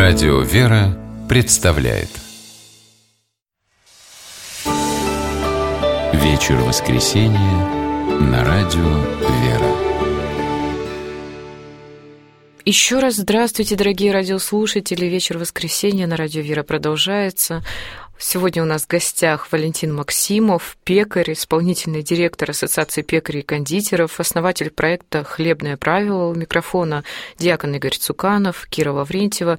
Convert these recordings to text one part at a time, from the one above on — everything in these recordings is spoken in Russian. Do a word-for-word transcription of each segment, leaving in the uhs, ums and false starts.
Радио «Вера» представляет Вечер воскресенья на Радио «Вера». Еще раз здравствуйте, дорогие радиослушатели. Вечер воскресенья на Радио «Вера» продолжается. Сегодня у нас в гостях Валентин Максимов, пекарь, исполнительный директор Ассоциации пекарей и кондитеров, основатель проекта «Хлебное правило». У микрофона диакон Игорь Цуканов, Кира Лаврентьева.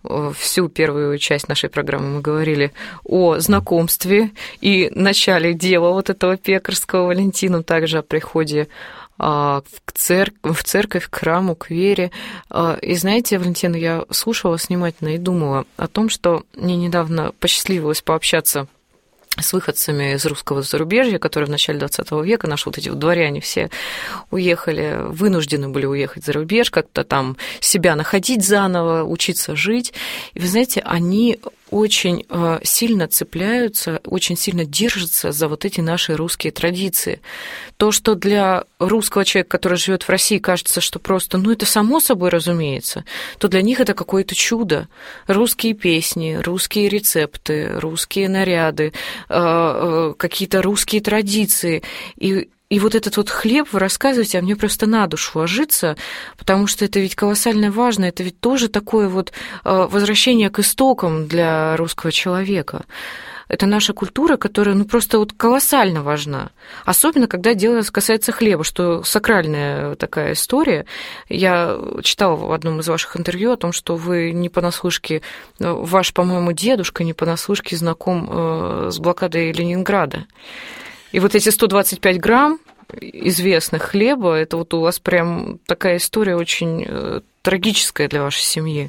Всю первую часть нашей программы мы говорили о знакомстве и начале дела вот этого пекарского. Валентину также о приходе в церковь, в церковь, к храму, к вере. И знаете, Валентина, я слушала внимательно и думала о том, что мне недавно посчастливилось пообщаться с выходцами из русского зарубежья, которые в начале двадцатого века, наши вот эти вот дворяне все уехали, вынуждены были уехать за рубеж, как-то там себя находить заново, учиться жить. И вы знаете, они очень сильно цепляются, очень сильно держатся за вот эти наши русские традиции. То, что для русского человека, который живет в России, кажется, что просто, ну, это само собой разумеется, то для них это какое-то чудо. Русские песни, русские рецепты, русские наряды, какие-то русские традиции. И И вот этот вот хлеб вы рассказываете, а мне просто на душу ложится, потому что это ведь колоссально важно, это ведь тоже такое вот возвращение к истокам для русского человека. Это наша культура, которая ну, просто вот колоссально важна. Особенно, когда дело касается хлеба, что сакральная такая история. Я читала в одном из ваших интервью о том, что вы не понаслышке, ваш, по-моему, дедушка не понаслышке знаком с блокадой Ленинграда. И вот эти сто двадцать пять грамм известных хлеба, это вот у вас прям такая история очень трагическая для вашей семьи.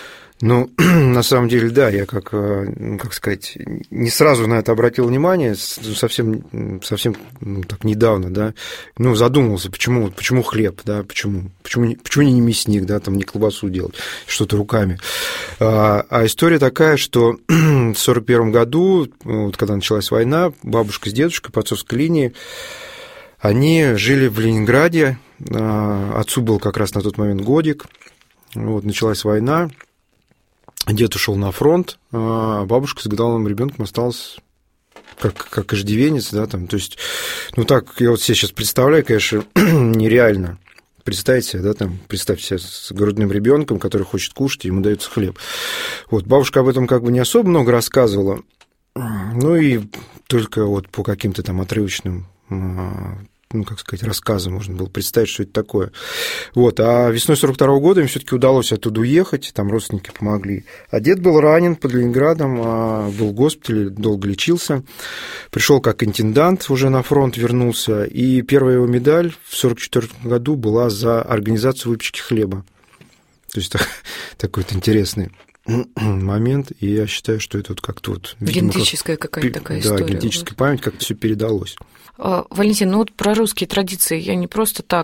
Ну, на самом деле, да, я, как, как сказать, не сразу на это обратил внимание, совсем, совсем ну, так недавно, да, ну, задумался, почему, почему хлеб, да, почему, почему, почему не мясник, да, там не колбасу делать, что-то руками. А, а история такая, что в сорок первом году, вот, когда началась война, бабушка с дедушкой по отцовской линии, они жили в Ленинграде, отцу был как раз на тот момент годик, вот, началась война. Дед ушел на фронт, а бабушка с годовалым ребенком осталась как, как иждивенец, да, там, то есть, ну так, я вот себе сейчас представляю, конечно, нереально представить себе, да, там, представьте себе с грудным ребенком, который хочет кушать, ему дается хлеб. Вот, бабушка об этом как бы не особо много рассказывала, ну и только вот по каким-то там отрывочным, ну, как сказать, рассказы можно было представить, что это такое. Вот. А весной сорок второго года им все-таки удалось оттуда уехать, там родственники помогли. А дед был ранен под Ленинградом, был в госпитале, долго лечился. Пришел как интендант, уже на фронт вернулся. И первая его медаль в сорок четвёртом году была за организацию выпечки хлеба. То есть такой вот интересный момент, и я считаю, что это вот как-то вот... Видимо, генетическая как... какая-то такая да, история. Да, генетическая память, как-то все передалось. Валентин, ну вот про русские традиции я не просто так,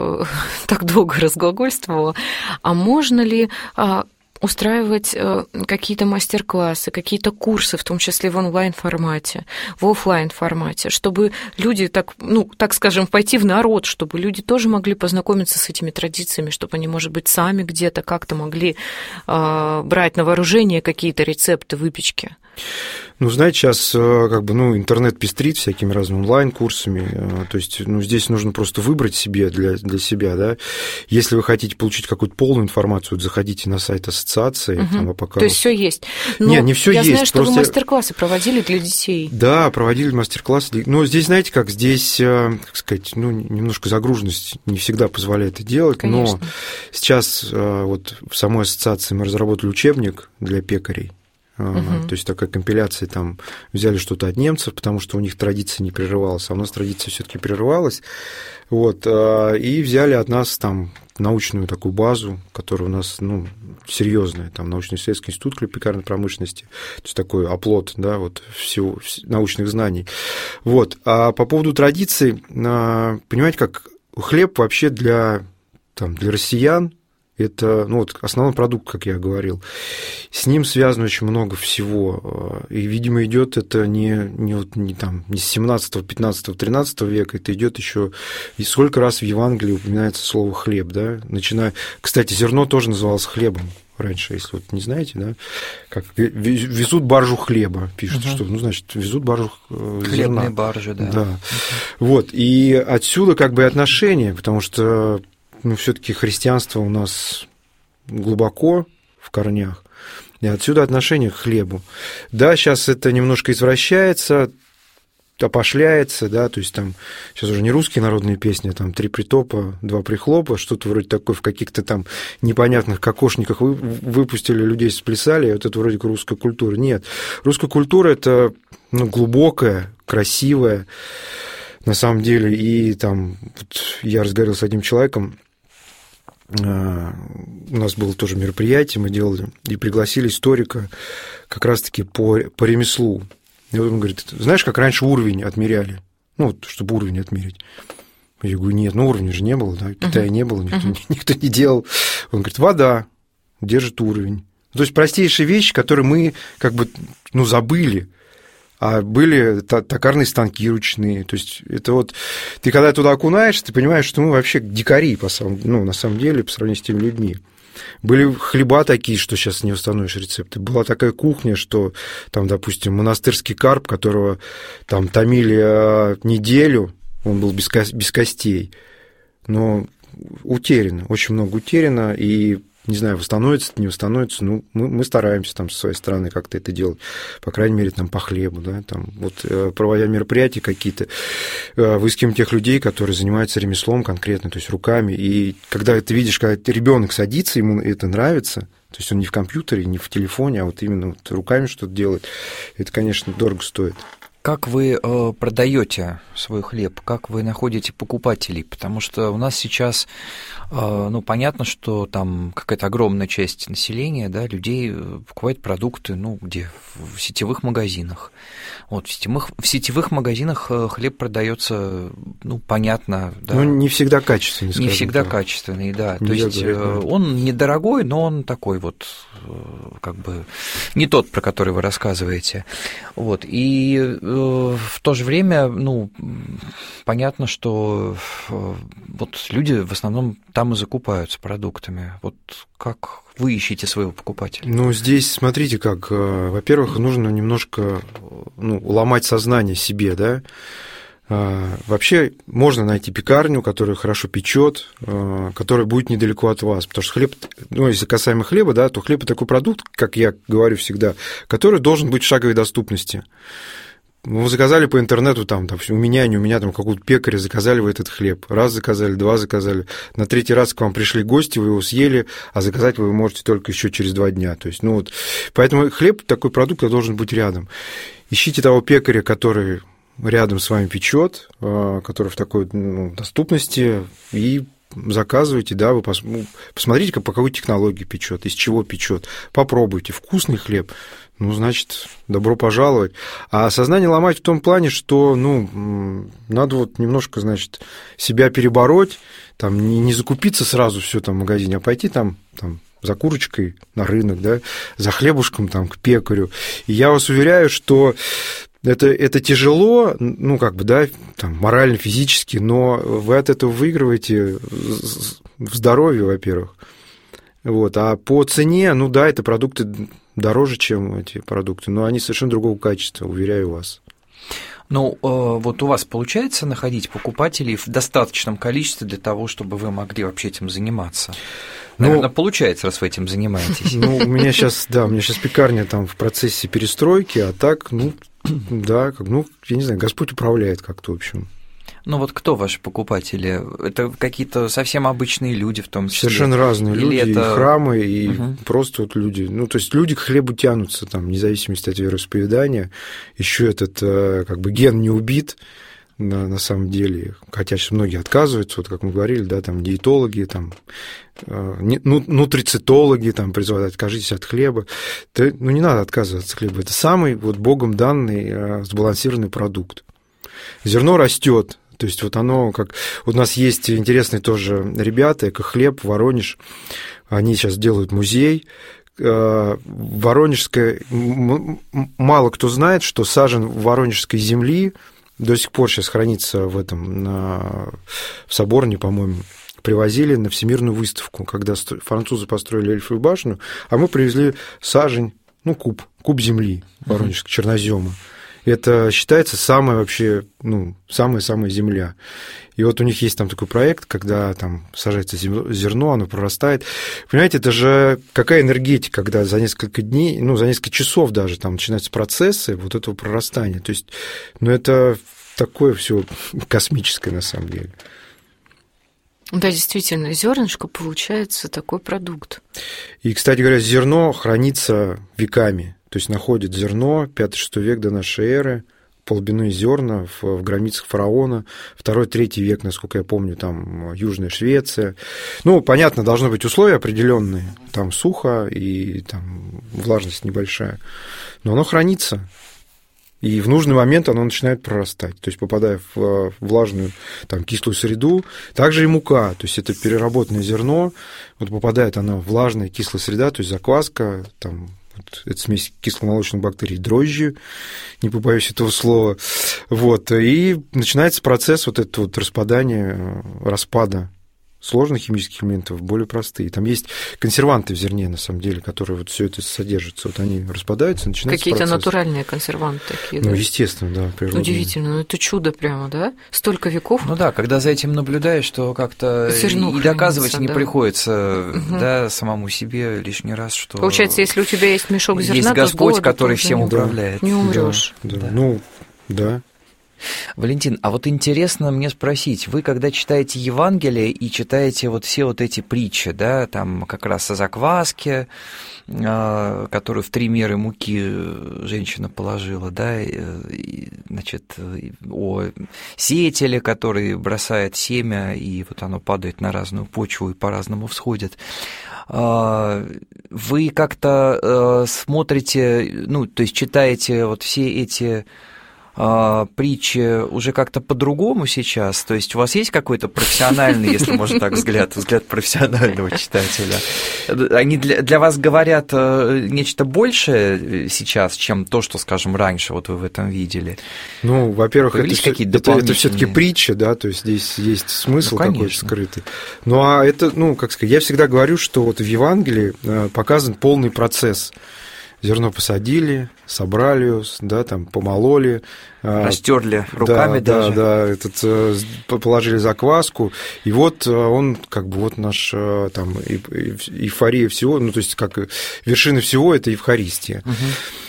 так долго разглагольствовала, а можно ли устраивать какие-то мастер-классы, какие-то курсы, в том числе в онлайн-формате, в офлайн-формате, чтобы люди, так, ну, так скажем, пойти в народ, чтобы люди тоже могли познакомиться с этими традициями, чтобы они, может быть, сами где-то как-то могли э, брать на вооружение какие-то рецепты выпечки? Ну, знаете, сейчас как бы, ну, интернет пестрит всякими разными онлайн-курсами, то есть, ну, здесь нужно просто выбрать себе для, для себя, да. Если вы хотите получить какую-то полную информацию, вот заходите на сайт ассоциации, угу. там Апокарус. То есть все есть? Но нет, не все я есть. Я знаю, что просто... вы мастер-классы проводили для детей. Да, проводили мастер-классы. Но здесь, знаете, как здесь, как сказать, ну, немножко загруженность не всегда позволяет это делать, конечно. Но сейчас вот в самой ассоциации мы разработали учебник для пекарей. Uh-huh. То есть такая компиляция, там взяли что-то от немцев, потому что у них традиция не прерывалась, а у нас традиция все-таки прерывалась. Вот, и взяли от нас там научную такую базу, которая у нас, ну, серьезная, там научно-исследовательский институт хлебопекарной промышленности, то есть такой оплот, да, вот всего научных знаний. Вот. А по поводу традиций, понимаете, как хлеб вообще для, там, для россиян это, ну, вот основной продукт, как я говорил. С ним связано очень много всего. И, видимо, идет это не, не, вот, не, там, не с семнадцатого, пятнадцатого, тринадцатого века, это идет еще. И сколько раз в Евангелии упоминается слово хлеб, да? Начиная... Кстати, зерно тоже называлось хлебом раньше, если вот не знаете, да, как везут баржу хлеба, пишут, угу. что, ну, значит, везут баржу зерна. Хлебные баржи, да. Да. Угу. Вот, и отсюда как бы отношения, потому что, ну, все-таки христианство у нас глубоко в корнях, и отсюда отношение к хлебу. Да, сейчас это немножко извращается, опошляется, да, то есть там сейчас уже не русские народные песни, а там три притопа, два прихлопа, что-то вроде такое в каких-то там непонятных кокошниках вы, выпустили, людей сплясали, а вот это вроде русская культура. Нет, русская культура – это, ну, глубокая, красивая, на самом деле, и там вот я разговаривал с одним человеком, у нас было тоже мероприятие, мы делали, и пригласили историка как раз-таки по, по ремеслу. И вот он говорит, знаешь, как раньше уровень отмеряли? Ну, вот, чтобы уровень отмерить. Я говорю, нет, ну, уровня же не было, да, Китая uh-huh. не было, никто, uh-huh. никто не делал. Он говорит, вода держит уровень. То есть простейшие вещи, которые мы как бы, ну, забыли, а были токарные станки ручные. То есть это вот, ты когда туда окунаешься, ты понимаешь, что мы вообще дикари, по самом, ну, на самом деле, по сравнению с теми людьми. Были хлеба такие, что сейчас не восстановишь рецепты. Была такая кухня, что там, допустим, монастырский карп, которого там томили неделю, он был без, ко- без костей, но утеряно, очень много утеряно, и, не знаю, восстановится, не восстановится, ну, мы, мы стараемся там со своей стороны как-то это делать, по крайней мере, там по хлебу, да, там, вот, проводя мероприятия какие-то, выискиваем тех людей, которые занимаются ремеслом конкретно, то есть руками, и когда ты видишь, когда ребенок садится, ему это нравится, то есть он не в компьютере, не в телефоне, а вот именно вот руками что-то делает, это, конечно, дорого стоит. Как вы э, продаете свой хлеб, как вы находите покупателей? Потому что у нас сейчас, э, ну, понятно, что там какая-то огромная часть населения, да, людей покупает продукты, ну, где? В сетевых магазинах. Вот, в сетевых, в сетевых магазинах хлеб продается, ну, понятно, да. Ну, не всегда качественный, Не всегда так. качественный, да. Не То есть говорить, да. Он недорогой, но он такой вот, как бы, не тот, про который вы рассказываете. Вот, и в то же время, ну, понятно, что вот люди в основном там и закупаются продуктами. Вот как вы ищете своего покупателя? Ну, здесь, смотрите, как, во-первых, нужно немножко, ну, ломать сознание себе, да. Вообще можно найти пекарню, которая хорошо печет, которая будет недалеко от вас, потому что хлеб, ну, если касаемо хлеба, да, то хлеб – это такой продукт, как я говорю всегда, который должен быть в шаговой доступности. Вы заказали по интернету, там, там, у меня, не у меня, там, какого-то пекаря, заказали вы этот хлеб. Раз заказали, два заказали. На третий раз к вам пришли гости, вы его съели, а заказать вы можете только еще через два дня. То есть, ну, вот, поэтому хлеб – такой продукт, который должен быть рядом. Ищите того пекаря, который рядом с вами печет, который в такой, ну, доступности, и заказывайте, да, вы пос... посмотрите, по какой технологии печет, из чего печет, попробуйте. Вкусный хлеб, ну, значит, добро пожаловать. А сознание ломать в том плане, что, ну, надо вот немножко, значит, себя перебороть, там, не, не закупиться сразу все там в магазине, а пойти там, там за курочкой на рынок, да, за хлебушком там к пекарю. И я вас уверяю, что Это, это тяжело, ну, как бы, да, там, морально, физически, но вы от этого выигрываете в здоровье, во-первых. Вот. А по цене, ну, да, это продукты дороже, чем эти продукты, но они совершенно другого качества, уверяю вас. Ну, вот у вас получается находить покупателей в достаточном количестве для того, чтобы вы могли вообще этим заниматься? Наверное, ну, получается, раз вы этим занимаетесь. Ну, у меня сейчас, да, у меня сейчас пекарня там в процессе перестройки, а так, ну, да, как, ну, я не знаю, Господь управляет как-то, в общем. Ну, вот кто ваши покупатели? Это какие-то совсем обычные люди в том числе? Совершенно разные Или люди, это... и храмы, и угу. просто вот люди. Ну, то есть люди к хлебу тянутся, там, вне зависимости от вероисповедания. Еще этот, как бы, ген не убит, на, на самом деле, хотя сейчас многие отказываются, вот как мы говорили, да, там, диетологи, там, нутрицитологи там призывают, откажитесь от хлеба. Да, ну, не надо отказываться от хлеба. Это самый вот Богом данный сбалансированный продукт. Зерно растет. То есть вот оно как... Вот у нас есть интересные тоже ребята, Экохлеб, Воронеж. Они сейчас делают музей. Воронежская... Мало кто знает, что сажен воронежской земли до сих пор сейчас хранится в этом, на... в Соборне, по-моему, привозили на Всемирную выставку, когда французы построили Эльфовую башню, а мы привезли сажень, ну, куб, куб земли воронежского чернозема. Это считается самая вообще, ну, самая-самая земля. И вот у них есть там такой проект, когда там сажается зерно, оно прорастает. Понимаете, это же какая энергетика, когда за несколько дней, ну, за несколько часов даже там начинаются процессы вот этого прорастания. То есть, ну, это такое все космическое на самом деле. Да, действительно, зернышко получается такой продукт. И, кстати говоря, зерно хранится веками. То есть находят зерно, пятый-шестой век до нашей эры, полбяные зерна в, в гробницах фараона, второй-третий век, насколько я помню, там Южная Швеция. Ну, понятно, должны быть условия определенные, там сухо и там влажность небольшая, но оно хранится. И в нужный момент оно начинает прорастать, то есть попадая в влажную, там, кислую среду. Также и мука, то есть это переработанное зерно, вот попадает оно в влажная кислая среда, то есть закваска, там, вот, это смесь кисломолочных бактерий, дрожжи, не побоюсь этого слова, вот, и начинается процесс вот этого вот распадания, распада сложных химических элементов, более простые. Там есть консерванты в зерне, на самом деле, которые вот все это содержатся. Вот они распадаются, начинается Какие-то процесс. Натуральные консерванты такие, ну, да? естественно, да. Природные. Удивительно, ну это чудо прямо, да? Столько веков. Ну да, когда за этим наблюдаешь, что как-то Зерно и доказывать хранится, не да. приходится, Угу. да, самому себе лишний раз, что... Получается, если у тебя есть мешок зерна, есть то Господь, с голоду который тоже всем не, управляет. не умрешь. Да, да. Да. Ну, да. Валентин, а вот интересно мне спросить, вы когда читаете Евангелие и читаете вот все вот эти притчи, да, там как раз о закваске, которую в три меры муки женщина положила, да, и, значит, о сеятеле, который бросает семя, и вот оно падает на разную почву и по-разному всходит, вы как-то смотрите, ну, то есть читаете вот все эти притчи уже как-то по-другому сейчас? То есть у вас есть какой-то профессиональный, если можно так, взгляд, взгляд профессионального читателя? Они для, для вас говорят нечто большее сейчас, чем то, что, скажем, раньше вот вы в этом видели? Ну, во-первых, это, это, это все-таки притча, да, то есть здесь есть смысл ну, какой-то скрытый. Ну, а это, ну, как сказать, я всегда говорю, что вот в Евангелии показан полный процесс. Зерно посадили, собрали его, да, там, помололи. Растерли руками да, даже. Да, да, этот, положили закваску, и вот он, как бы, вот наш, там, эйфория всего, ну, то есть, как вершина всего – это Евхаристия. Угу.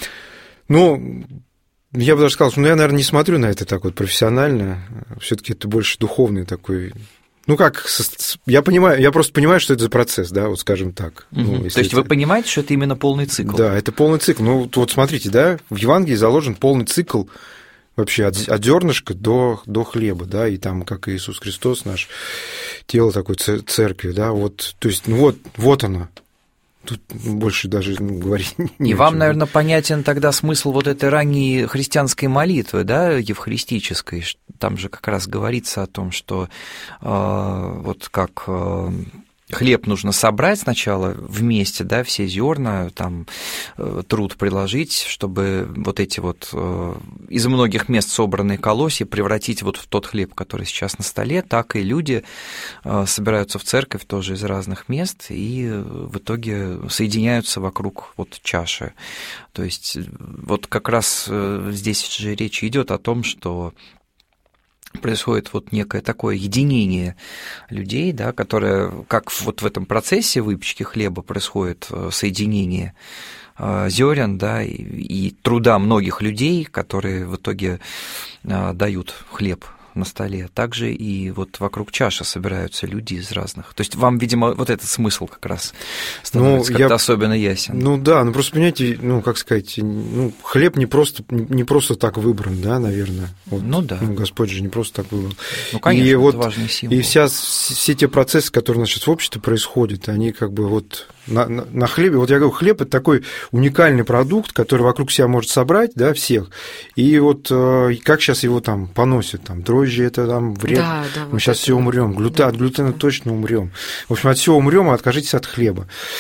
Ну, я бы даже сказал, что, ну, я, наверное, не смотрю на это так вот профессионально, все-таки это больше духовный такой... Ну, как, я понимаю, я просто понимаю, что это за процесс, да, вот скажем так. Угу. Ну, То есть это... вы понимаете, что это именно полный цикл? Да, это полный цикл. Ну, вот смотрите, да, в Евангелии заложен полный цикл вообще от, от зернышка до, до хлеба, да, и там, как Иисус Христос, наш тело такой церкви, да, вот, то есть, ну, вот, вот оно. Тут больше даже ну, говорить не И вам, наверное, понятен тогда смысл вот этой ранней христианской молитвы, да, евхаристической. Там же как раз говорится о том, что э, вот как э, хлеб нужно собрать сначала вместе, да, все зерна, там э, труд приложить, чтобы вот эти вот э, из многих мест собранные колосья превратить вот в тот хлеб, который сейчас на столе, так и люди э, собираются в церковь тоже из разных мест и в итоге соединяются вокруг вот чаши. То есть вот как раз э, здесь же речь идет о том, что происходит вот некое такое единение людей, да, которое, как вот в этом процессе выпечки хлеба происходит соединение зерен, да, и, и труда многих людей, которые в итоге дают хлеб на столе. Также и вот вокруг чаши собираются люди из разных. То есть вам, видимо, вот этот смысл как раз становится ну, как-то я... особенно ясен. Ну да, ну просто понимаете, ну как сказать, ну, хлеб не просто, не просто так выбран, да, наверное. Вот, ну да. Ну, Господь же не просто так выбрал. Ну конечно, и это вот, важный символ. И вся, все те процессы, которые у нас сейчас в обществе происходят, они как бы вот на, на, на хлебе, вот я говорю, хлеб – это такой уникальный продукт, который вокруг себя может собрать, да, всех, и вот как сейчас его там поносят, там, дрожжи – это там вред, да, да, мы вот сейчас все умрем, глютен, да, от глютена да. точно умрем. В общем, от всего умрем, а откажитесь от хлеба.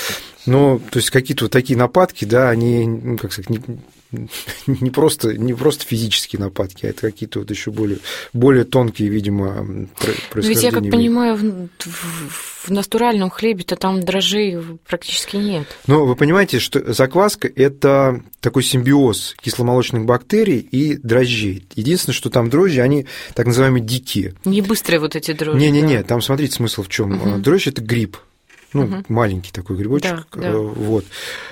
Ну, то есть какие-то вот такие нападки, да, они, ну, как сказать, не, не, просто, не просто физические нападки, а это какие-то вот еще более, более тонкие, видимо, происхождения. Ведь я как понимаю, в, в, в натуральном хлебе-то там дрожжей практически нет. Ну, вы понимаете, что закваска – это такой симбиоз кисломолочных бактерий и дрожжей. Единственное, что там дрожжи, они так называемые дикие. Не быстрые вот эти дрожжи. Не-не-не, да. Там, смотрите, смысл в чем. Угу. Дрожжи – это гриб. Ну, угу. маленький такой грибочек. Да, да. Вот.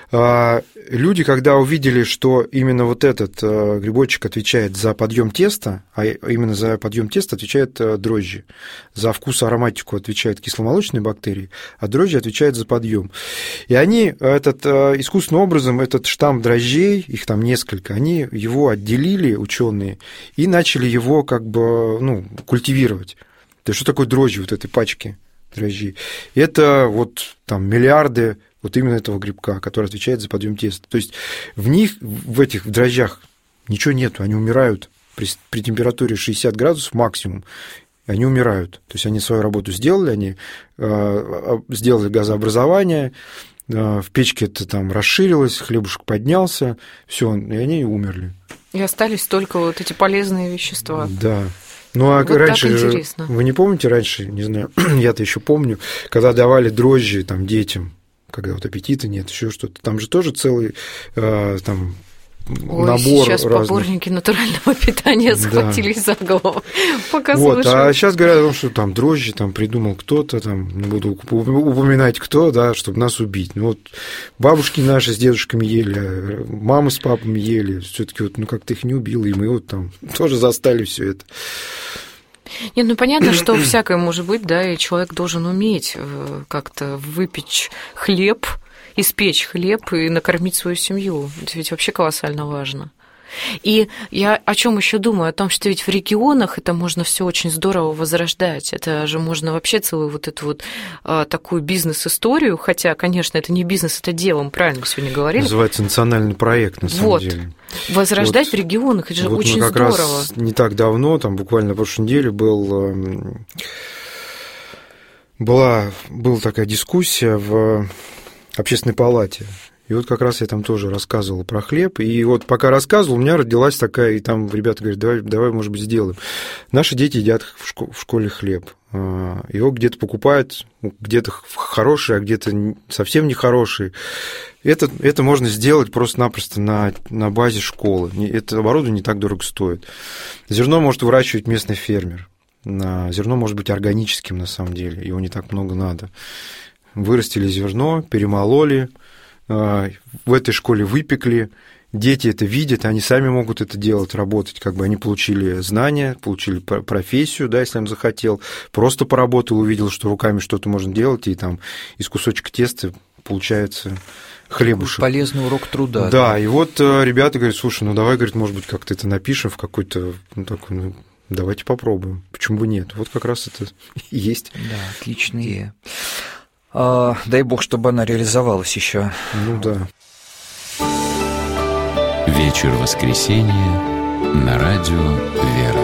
А люди, когда увидели, что именно вот этот грибочек отвечает за подъем теста, а именно за подъем теста отвечает дрожжи, за вкус и ароматику отвечают кисломолочные бактерии, а дрожжи отвечают за подъем. И они этот, искусственным образом этот штамм дрожжей, их там несколько, они его отделили, ученые, и начали его как бы ну, культивировать. То есть что такое дрожжи вот этой пачки? Дрожжи. Это вот там миллиарды вот именно этого грибка, который отвечает за подъем теста. То есть в них, в этих в дрожжах ничего нету, они умирают при, при температуре шестьдесят градусов максимум, они умирают. То есть они свою работу сделали, они э, сделали газообразование, э, в печке это там расширилось, хлебушек поднялся, все, и они умерли. И остались только вот эти полезные вещества. Да. Ну, а вот раньше, вы не помните, раньше, не знаю, я-то еще помню, когда давали дрожжи там, детям, когда вот аппетита нет, еще что-то, там же тоже целый э, там, Ой, набор сейчас разных... поборники натурального питания схватились да. за голову. Пока вот, слышу. А сейчас говорят о том, что там дрожжи там, придумал кто-то, там, не буду упоминать кто, да, чтобы нас убить. Ну, вот бабушки наши с дедушками ели, мамы с папами ели, все-таки вот, ну, как-то их не убило, и мы вот там тоже застали все это. Нет, ну понятно, что всякое может быть, да, и человек должен уметь как-то выпечь хлеб, испечь хлеб и накормить свою семью. Это ведь вообще колоссально важно. И я о чем еще думаю? О том, что ведь в регионах это можно все очень здорово возрождать. Это же можно вообще целую вот эту вот а, такую бизнес-историю, хотя, конечно, это не бизнес, это дело, мы правильно сегодня говорили. Называется национальный проект, на самом вот. деле. Возрождать вот, в регионах, это же вот очень как здорово. Раз не так давно, там буквально на прошлой неделе был, была, была такая дискуссия в Общественной палате. И вот как раз я там тоже рассказывал про хлеб. И вот пока рассказывал, у меня родилась такая, и там ребята говорят, давай, давай может быть, сделаем. Наши дети едят в школе хлеб. Его где-то покупают, где-то хороший, а где-то совсем нехороший. Это, это можно сделать просто-напросто на, на базе школы. Это оборудование не так дорого стоит. Зерно может выращивать местный фермер. Зерно может быть органическим на самом деле, его не так много надо. Вырастили зерно, перемололи, в этой школе выпекли, дети это видят, они сами могут это делать, работать, как бы они получили знания, получили профессию, да, если он захотел, просто поработал, увидел, что руками что-то можно делать, и там из кусочка теста получается хлебушек. Полезный урок труда. Да, да, и вот ребята говорят, слушай, ну давай, говорит, может быть, как-то это напишем в какой-то, ну, такой, ну, давайте попробуем, почему бы нет, вот как раз это и есть. Да, отличная идея. А, дай бог, чтобы она реализовалась еще. Ну да. Вечер воскресенья на радио «Вера».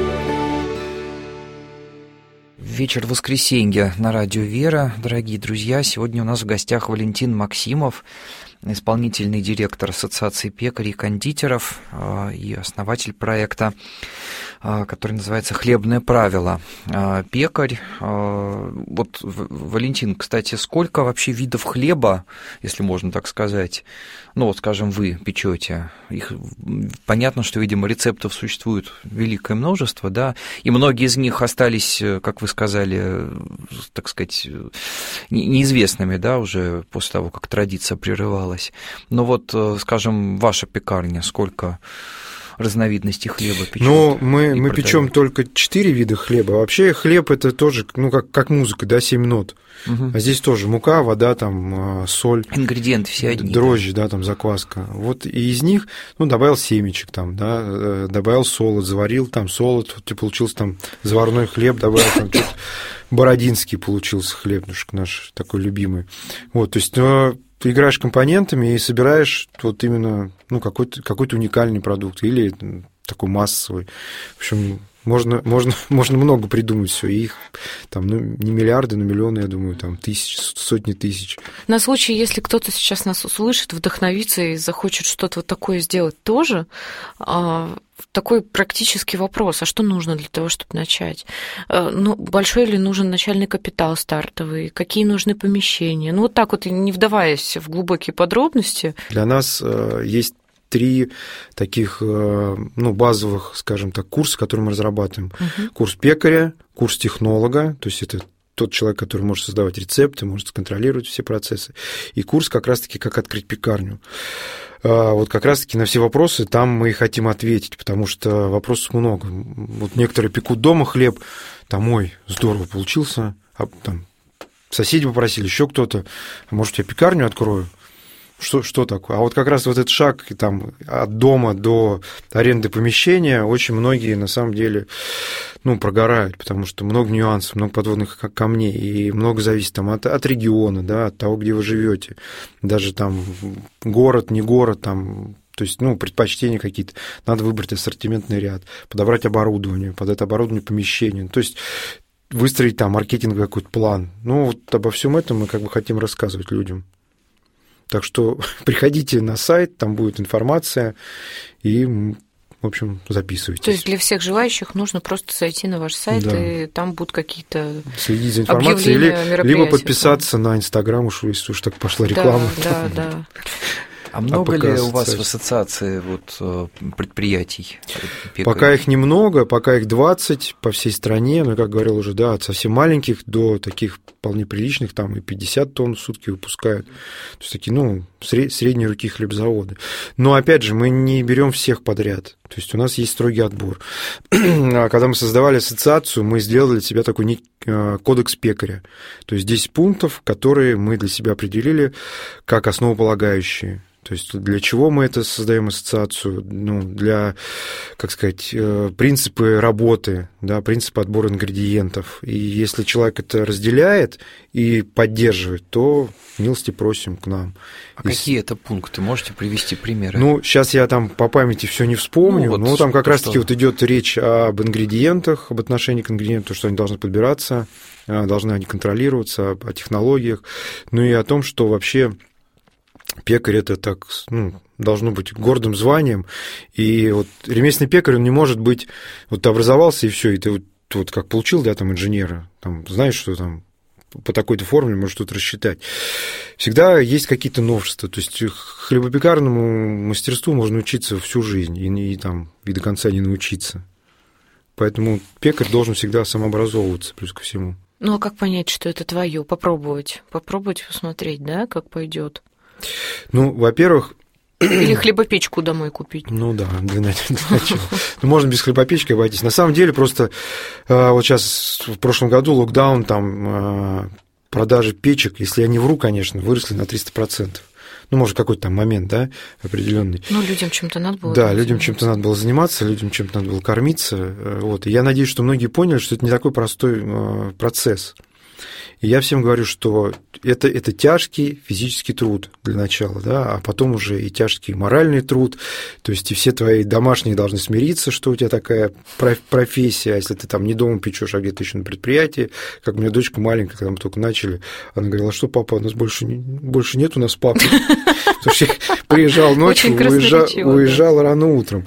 Вечер воскресенья на радио «Вера». Дорогие друзья, сегодня у нас в гостях Валентин Максимов, исполнительный директор Ассоциации пекарей и кондитеров и основатель проекта, который называется «Хлебное правило». Пекарь. Вот, Валентин, кстати, сколько вообще видов хлеба, если можно так сказать, ну вот, скажем, вы печете? Их понятно, что, видимо, рецептов существует великое множество, да, и многие из них остались, как вы сказали, так сказать, неизвестными, да, уже после того, как традиция прерывалась. Но вот, скажем, ваша пекарня, сколько разновидностей хлеба печёт? Ну, мы, мы печем только четыре вида хлеба. Вообще хлеб это тоже, ну, как, как музыка, да, семь нот. Угу. А здесь тоже мука, вода, там, соль. Ингредиенты все одни. Дрожжи, да, там, закваска. Вот и из них, ну, добавил семечек, там, да, добавил солод, заварил там солод, вот, и получился там заварной хлеб, добавил там что-то, бородинский получился хлебушек наш такой любимый. Вот, то есть ты играешь компонентами и собираешь вот именно, ну, какой-то, какой-то уникальный продукт или такой массовый. В общем, Можно, можно, можно много придумать все, и их там, ну, не миллиарды, но миллионы, я думаю, там тысячи, сотни тысяч. На случай, если кто-то сейчас нас услышит, вдохновится и захочет что-то вот такое сделать тоже, такой практический вопрос, а что нужно для того, чтобы начать? Ну, большой ли нужен начальный капитал стартовый? Какие нужны помещения? Ну, вот так вот, не вдаваясь в глубокие подробности. Для нас есть три таких, ну, базовых, скажем так, курса, которые мы разрабатываем. Uh-huh. Курс пекаря, курс технолога, то есть это тот человек, который может создавать рецепты, может контролировать все процессы, и курс как раз-таки «Как открыть пекарню». Вот как раз-таки на все вопросы там мы и хотим ответить, потому что вопросов много. Вот некоторые пекут дома хлеб, там, ой, здорово получился, а там соседи попросили, еще кто-то, а может, я пекарню открою? Что, что такое? А вот как раз вот этот шаг там, от дома до аренды помещения очень многие на самом деле, ну, прогорают, потому что много нюансов, много подводных камней, и много зависит там, от, от региона, да, от того, где вы живете, даже там город, не город, там, то есть, ну, предпочтения какие-то, надо выбрать ассортиментный ряд, подобрать оборудование, под это оборудование помещение, то есть выстроить там маркетинговый какой-то план. Ну, вот обо всем этом мы как бы хотим рассказывать людям. Так что приходите на сайт, там будет информация, и, в общем, записывайтесь. То есть для всех желающих нужно просто зайти на ваш сайт, да. И там будут какие-то следить за информацией, или, либо подписаться на Инстаграм, уж если уж так пошла реклама. Да, да, да. А много а ли у вас в ассоциации вот, предприятий? Пекарей? Пока их немного, пока их двадцать по всей стране, но, как говорил уже, да, от совсем маленьких до таких вполне приличных, там и пятьдесят тонн в сутки выпускают. То есть такие, ну, средние руки хлебзаводы. Но, опять же, мы не берем всех подряд. То есть у нас есть строгий отбор. Когда мы создавали ассоциацию, мы сделали для себя такой кодекс пекаря. То есть десять пунктов, которые мы для себя определили как основополагающие. То есть для чего мы это создаем ассоциацию? Ну, для, как сказать, принципы работы, да, принципы отбора ингредиентов. И если человек это разделяет и поддерживает, то милости просим к нам. А если... какие это пункты? Можете привести примеры? Ну, сейчас я там по памяти все не вспомню, ну, вот но там как раз-таки вот идет речь об ингредиентах, об отношении к ингредиентам, что они должны подбираться, должны они контролироваться, о технологиях, ну и о том, что вообще пекарь – это так, ну, должно быть гордым званием, и вот ремесленный пекарь, он не может быть, вот ты образовался, и все, и ты вот, вот как получил, да, там, инженера, там, знаешь, что там по такой-то формуле можешь тут рассчитать. Всегда есть какие-то новшества, то есть хлебопекарному мастерству можно учиться всю жизнь, и, и там, и до конца не научиться. Поэтому пекарь должен всегда самообразовываться, плюс ко всему. Ну, а как понять, что это твое? Попробовать, попробовать посмотреть, да, как пойдет. Ну, во-первых... Или хлебопечку домой купить. Ну да, для начала. Ну, можно без хлебопечки обойтись. На самом деле, просто вот сейчас в прошлом году локдаун, там продажи печек, если я не вру, конечно, выросли на триста процентов. Ну, может, какой-то там момент, да, определенный. Ну, людям чем-то надо было. Да, людям чем-то надо было заниматься, людям чем-то надо было кормиться. Вот. И я надеюсь, что многие поняли, что это не такой простой процесс. И я всем говорю, что это, это тяжкий физический труд для начала, да, а потом уже и тяжкий моральный труд, то есть и все твои домашние должны смириться, что у тебя такая профессия, а если ты там не дома печешь, а где-то еще на предприятии, как у меня дочка маленькая, когда мы только начали, она говорила, что папа, у нас больше, не, больше нет у нас папы, потому что я приезжал ночью, уезжал, уезжал рано утром,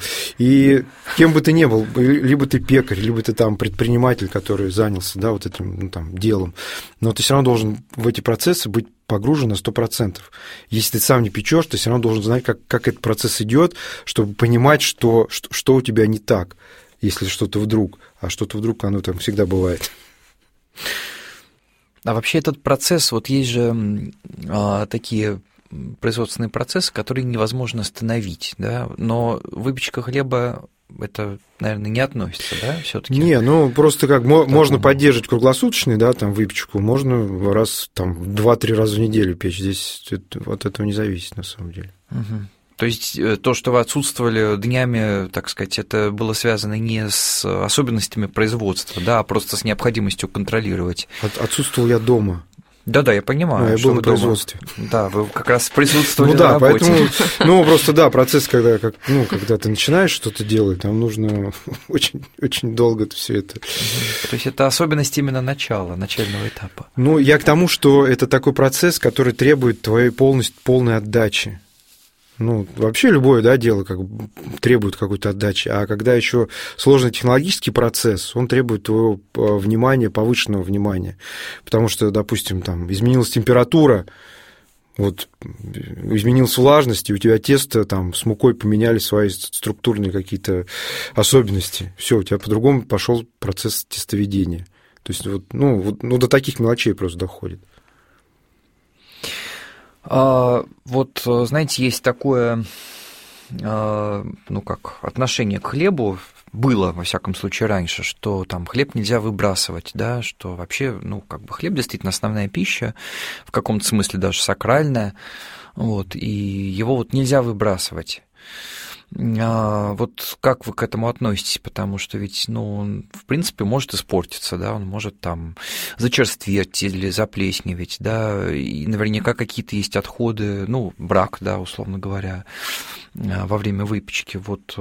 и кем бы ты ни был, либо ты пекарь, либо ты там предприниматель, который занялся, да, вот этим, ну, там, делом, но ты все равно должен в эти процессы быть погружен на сто процентов. Если ты сам не печешь, ты все равно должен знать, как, как этот процесс идет, чтобы понимать, что, что, что у тебя не так, если что-то вдруг, а что-то вдруг, оно там всегда бывает. А вообще этот процесс, вот есть же а, такие производственные процессы, которые невозможно остановить, да, но выпечка хлеба это, наверное, не относится, да, всё-таки? Не, ну, просто как можно поддерживать круглосуточный, да, там, выпечку, можно раз, там, два-три раза в неделю печь, здесь от этого не зависит, на самом деле. Угу. То есть то, что вы отсутствовали днями, так сказать, это было связано не с особенностями производства, да, а просто с необходимостью контролировать? От, отсутствовал я дома. Да-да, я понимаю. Ну, я был на производстве. Дома. Да, вы как раз присутствовали ну, на да, работе. Поэтому, ну, просто, да, процесс, когда, как, ну, когда ты начинаешь что-то делать, там нужно очень, очень долго все это. То есть это особенность именно начала, начального этапа. Ну, я к тому, что это такой процесс, который требует твоей полностью, полной отдачи. Ну, вообще любое, да, дело как бы требует какой-то отдачи, а когда еще сложный технологический процесс, он требует твоего внимания, повышенного внимания, потому что, допустим, там изменилась температура, вот изменилась влажность, и у тебя тесто там с мукой поменяли свои структурные какие-то особенности, все, у тебя по-другому пошел процесс тестоведения, то есть вот, ну, вот, ну, до таких мелочей просто доходит. А, вот, знаете, есть такое, а, ну как, отношение к хлебу, было, во всяком случае, раньше, что там хлеб нельзя выбрасывать, да, что вообще, ну, как бы хлеб действительно основная пища, в каком-то смысле даже сакральная, вот, и его вот нельзя выбрасывать. А вот как вы к этому относитесь? Потому что ведь, ну, он, в принципе, может испортиться, да, он может там зачерстветь или заплесневеть, да, и наверняка какие-то есть отходы, ну, брак, да, условно говоря, во время выпечки. Вот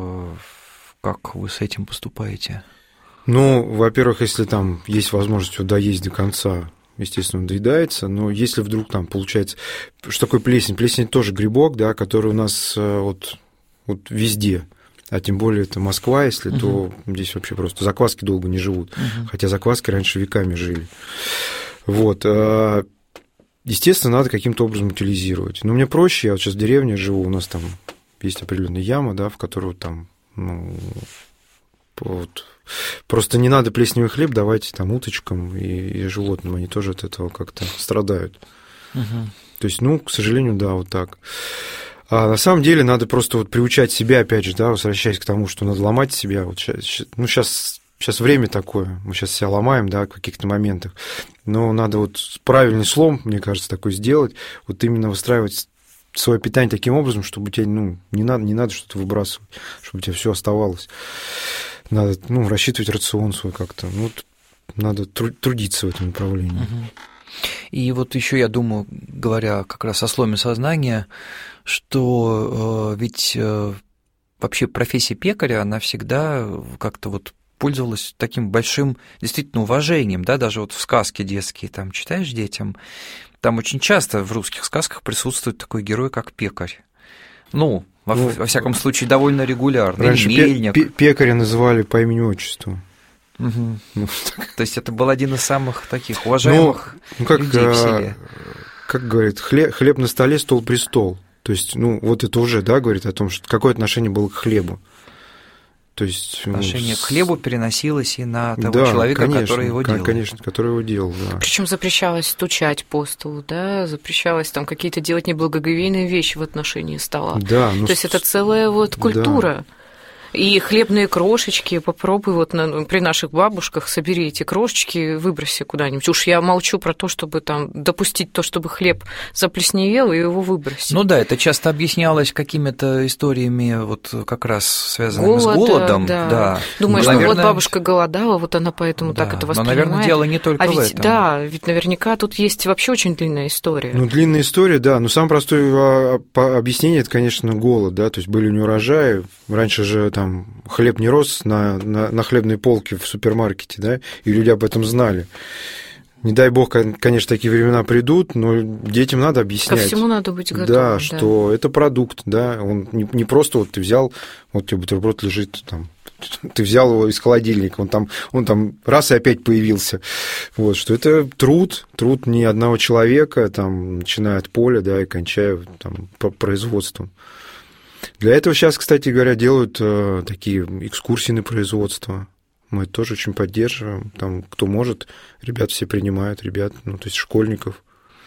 как вы с этим поступаете? Ну, во-первых, если там есть возможность его доесть до конца, естественно, он доедается, но если вдруг там получается... Что такое плесень? Плесень – это тоже грибок, да, который у нас вот... Вот везде, а тем более это Москва, если, uh-huh. то здесь вообще просто закваски долго не живут, uh-huh. хотя закваски раньше веками жили. Вот, естественно, надо каким-то образом утилизировать. Но мне проще, я вот сейчас в деревне живу, у нас там есть определенная яма, да, в которую там, ну, вот, просто не надо плесневый хлеб давать там уточкам и, и животным, они тоже от этого как-то страдают. Uh-huh. То есть, ну, к сожалению, да, вот так. А на самом деле надо просто вот приучать себя, опять же, да, возвращаясь к тому, что надо ломать себя. Вот сейчас, ну, сейчас, сейчас время такое, мы сейчас себя ломаем, да, в каких-то моментах, но надо вот правильный слом, мне кажется, такой сделать, вот именно выстраивать свое питание таким образом, чтобы у тебя, ну, не надо, не надо что-то выбрасывать, чтобы у тебя все оставалось. Надо, ну, рассчитывать рацион свой как-то, ну, вот надо трудиться в этом направлении. И вот еще я думаю, говоря как раз о сломе сознания, что э, ведь э, вообще профессия пекаря, она всегда как-то вот пользовалась таким большим действительно уважением, да, даже вот в сказке детские там читаешь детям, там очень часто в русских сказках присутствует такой герой, как пекарь. Ну, во, ну, во всяком случае, довольно регулярно. Раньше мельник. Пе- пекаря называли по имени-отчеству. Угу. Ну, то есть это был один из самых таких уважаемых ну, ну, как, людей в селе. Как говорит, хлеб, хлеб на столе, стол престол. То есть, ну, вот это уже, да, говорит о том, что какое отношение было к хлебу. То есть, отношение ну, к хлебу переносилось и на того да, человека, конечно, который его делал. Конечно, который его делал, да. Причем запрещалось стучать по столу, да, запрещалось там какие-то делать неблагоговейные вещи в отношении стола. Да, ну, то есть это целая вот культура. Да. И хлебные крошечки, попробуй вот на, при наших бабушках, собери эти крошечки, выброси куда-нибудь. Уж я молчу про то, чтобы там допустить то, чтобы хлеб заплесневел и его выбросить. Ну да, это часто объяснялось какими-то историями, вот как раз связанными Голода, с голодом. Да. Да. Думаешь, ну, ну наверное... вот бабушка голодала, вот она поэтому да. так это воспринимает. Но, наверное, дело не только а в ведь, этом. Да, ведь наверняка тут есть вообще очень длинная история. Ну, длинная история, да. Но самое простое объяснение – это, конечно, голод, да. То есть были неурожаи. Раньше же там хлеб не рос на, на, на хлебной полке в супермаркете, да, и люди об этом знали. Не дай бог, конечно, такие времена придут, но детям надо объяснять. Ко всему надо быть готовым. Да, да. что это продукт, да, он не, не просто вот ты взял, вот у тебя бутерброд лежит там, ты взял его из холодильника, он там, он там раз и опять появился. Вот, что это труд, труд не одного человека, там, начиная от поля, да, и кончая там, производством. Для этого сейчас, кстати говоря, делают э, такие экскурсии на производство. Мы это тоже очень поддерживаем. Там, кто может, ребят все принимают, ребят, ну, то есть школьников.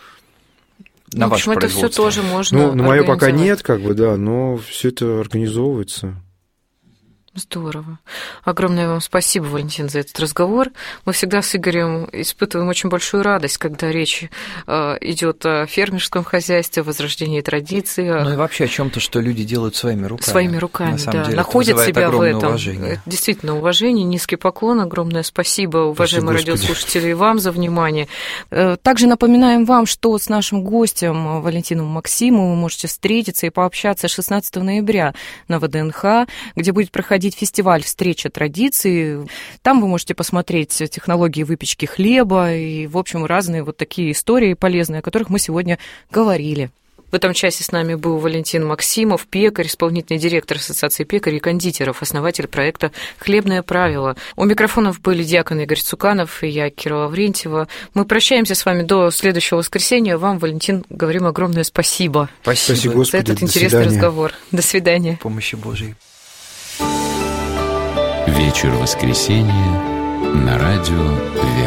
На в общем, это все тоже можно. Ну, на мое пока нет, как бы, да, но все это организовывается. Здорово. Огромное вам спасибо, Валентин, за этот разговор. Мы всегда с Игорем испытываем очень большую радость, когда речь э, идет о фермерском хозяйстве, о возрождении традиций. Ну и вообще о чем-то, что люди делают своими руками. Своими руками, На самом да. деле, Находят себя в этом. Уважение. Действительно, уважение, низкий поклон, огромное спасибо, уважаемые Спасибо, радиослушатели, и вам за внимание. Также напоминаем вам, что с нашим гостем Валентином Максимовым вы можете встретиться и пообщаться шестнадцатого ноября на ВДНХ, где будет проходить фестиваль «Встреча традиций». Там вы можете посмотреть технологии выпечки хлеба и, в общем, разные вот такие истории полезные, о которых мы сегодня говорили. В этом часе с нами был Валентин Максимов, пекарь, исполнительный директор Ассоциации пекарей и кондитеров, основатель проекта «Хлебное правило». У микрофонов были диакон Игорь Цуканов и я, Кира Лаврентьева. Мы прощаемся с вами до следующего воскресенья. Вам, Валентин, говорим огромное спасибо. Спасибо, спасибо Господи, за этот до интересный свидания. разговор. До свидания. Помощи Божией. Вечер воскресенья на радио